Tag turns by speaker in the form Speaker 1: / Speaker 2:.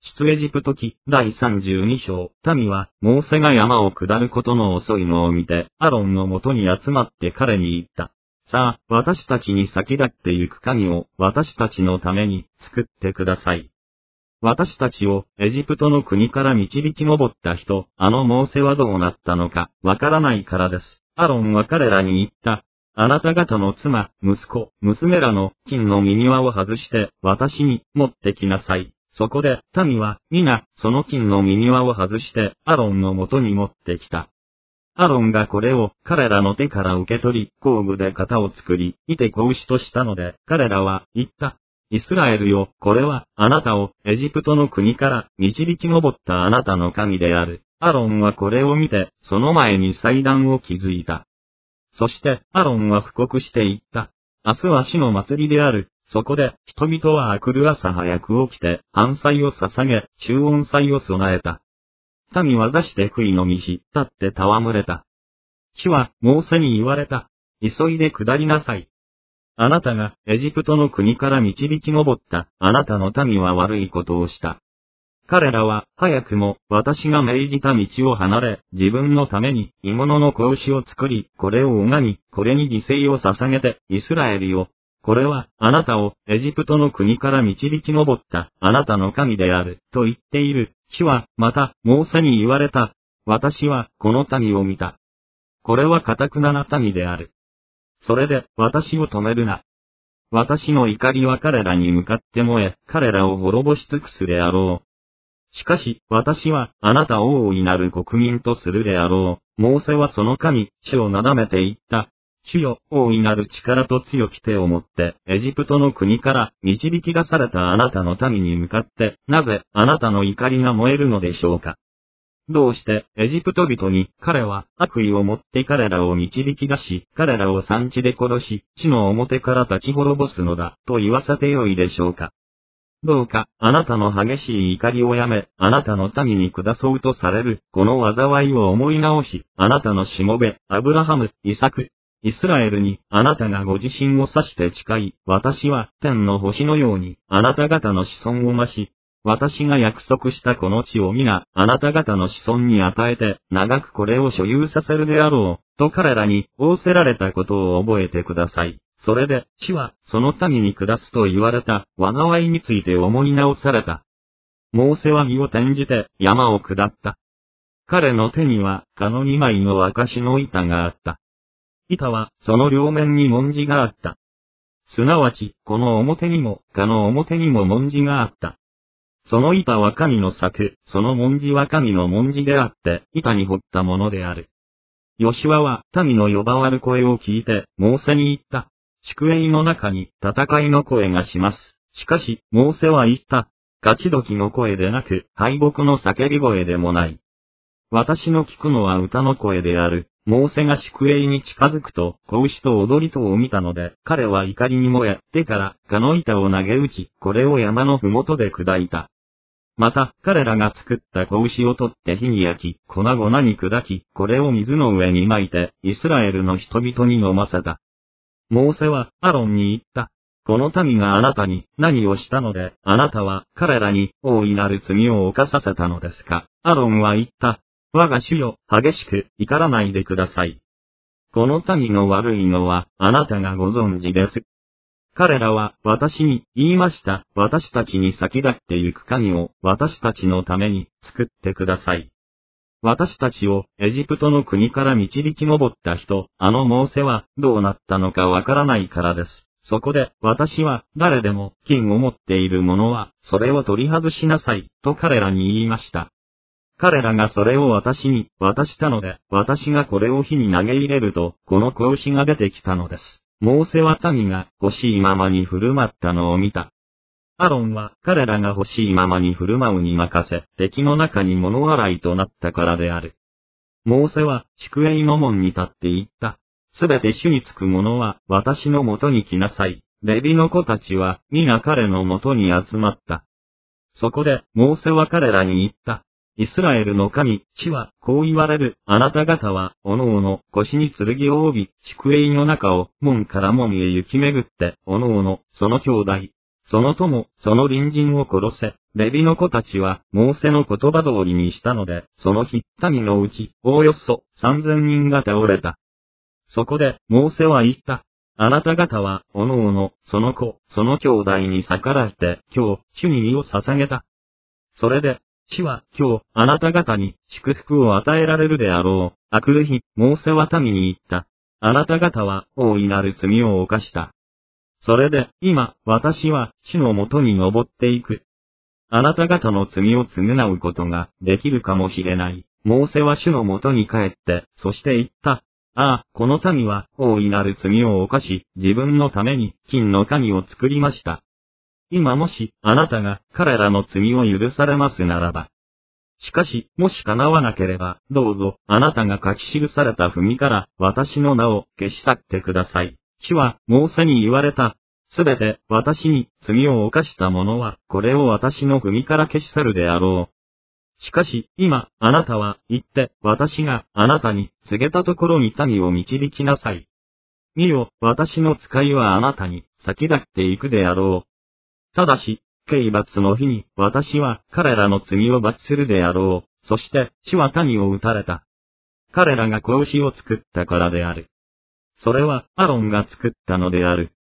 Speaker 1: 出エジプト記第32章。民は、モーセが山を下ることの遅いのを見て、アロンのもとに集まって彼に言った。さあ、私たちに先立って行く神を、私たちのために、作ってください。私たちを、エジプトの国から導き上った人、モーセはどうなったのか、わからないからです。アロンは彼らに言った。あなた方の妻、息子、娘らの金の右輪を外して、私に持ってきなさい。そこで、民は、皆、その金の右輪を外して、アロンのもとに持ってきた。アロンがこれを、彼らの手から受け取り、工具で型を作り、いて格子としたので、彼らは、言った。イスラエルよ、これは、あなたを、エジプトの国から、導き上ったあなたの神である。アロンはこれを見て、その前に祭壇を築いた。そして、アロンは布告して言った。明日は死の祭りである。そこで、人々は明くる朝早く起きて、燔祭を捧げ、中音祭を備えた。民は座して悔いのみし、立って戯れた。主は、モーセに言われた。急いで下りなさい。あなたが、エジプトの国から導き上った、あなたの民は悪いことをした。彼らは、早くも、私が命じた道を離れ、自分のために、鋳物の格子を作り、これを拝み、これに犠牲を捧げて、イスラエルよ。これは、あなたを、エジプトの国から導き上った、あなたの神である、と言っている。主は、また、モーセに言われた。私は、この民を見た。これは堅くなな民である。それで、私を止めるな。私の怒りは彼らに向かって燃え、彼らを滅ぼし尽くすであろう。しかし、私は、あなたを大いなる国民とするであろう。モーセはその神、主をなだめて言った。主よ、大いなる力と強き手を持って、エジプトの国から導き出されたあなたの民に向かって、なぜ、あなたの怒りが燃えるのでしょうか。どうして、エジプト人に、彼は、悪意を持って彼らを導き出し、彼らを産地で殺し、地の表から立ち滅ぼすのだ、と言わせてよいでしょうか。どうか、あなたの激しい怒りをやめ、あなたの民に下そうとされる、この災いを思い直し、あなたのしもべ、アブラハム、イサク、イスラエルに、あなたがご自身を指して誓い、私は天の星のように、あなた方の子孫を増し、私が約束したこの地を皆、あなた方の子孫に与えて、長くこれを所有させるであろう、と彼らに仰せられたことを覚えてください。それで、主は、その民に下すと言われた、災いについて思い直された。モーセは身を転じて、山を下った。彼の手には、蚊の2枚の証の板があった。板は、その両面に文字があった。すなわち、この表にも、蚊の表にも文字があった。その板は神の作、その文字は神の文字であって、板に彫ったものである。ヨシュアは、民の呼ばわる声を聞いて、モーセに言った。宿営の中に、戦いの声がします。しかし、モーセは言った。勝ち時の声でなく、敗北の叫び声でもない。私の聞くのは歌の声である。モーセが宿営に近づくと、格子と踊りとを見たので、彼は怒りに燃え、手から蚊の板を投げ打ち、これを山のふもとで砕いた。また、彼らが作った格子を取って火に焼き、粉々に砕き、これを水の上に撒いて、イスラエルの人々に飲ませた。モーセは、アロンに言った。この民があなたに何をしたので、あなたは彼らに大いなる罪を犯させたのですか。アロンは言った。我が主よ、激しく怒らないでください。この民の悪いのは、あなたがご存知です。彼らは、私に言いました。私たちに先立って行く神を、私たちのために、作ってください。私たちを、エジプトの国から導き上った人、モーセは、どうなったのかわからないからです。そこで、私は、誰でも、金を持っている者は、それを取り外しなさい、と彼らに言いました。彼らがそれを私に渡したので、私がこれを火に投げ入れると、この格子が出てきたのです。モーセは民が欲しいままに振る舞ったのを見た。アロンは彼らが欲しいままに振る舞うに任せ、敵の中に物笑いとなったからである。モーセは宿営の門に立って言った。すべて主につく者は私のもとに来なさい。レビの子たちは皆彼のもとに集まった。そこでモーセは彼らに言った。イスラエルの神、主は、こう言われる。あなた方は、おのおの、腰に剣を帯び、宿営の中を、門から門へ行き巡って、おのおの、その兄弟、その友、その隣人を殺せ。 レビの子たちは、モーセの言葉通りにしたので、その日、民のうち、おおよそ3000人が倒れた。そこで、モーセは言った。あなた方は、おのおの、その子、その兄弟に逆らって、今日、主に身を捧げた。それで、主は、今日、あなた方に、祝福を与えられるであろう。あくる日、モーセは民に言った。あなた方は、大いなる罪を犯した。それで、今、私は、主のもとに登っていく。あなた方の罪を償うことが、できるかもしれない。モーセは主のもとに帰って、そして言った。ああ、この民は、大いなる罪を犯し、自分のために、金の神を作りました。今もし、あなたが、彼らの罪を許されますならば。しかし、もし叶わなければ、どうぞ、あなたが書き記された文から、私の名を消し去ってください。主は、モーセに言われた。すべて、私に、罪を犯した者は、これを私の文から消し去るであろう。しかし、今、あなたは、行って、私が、あなたに、告げたところに民を導きなさい。見よ、私の使いはあなたに、先立っていくであろう。ただし、刑罰の日に、私は、彼らの罪を罰するであろう。そして、主は民を撃たれた。彼らが子牛を作ったからである。それは、アロンが作ったのである。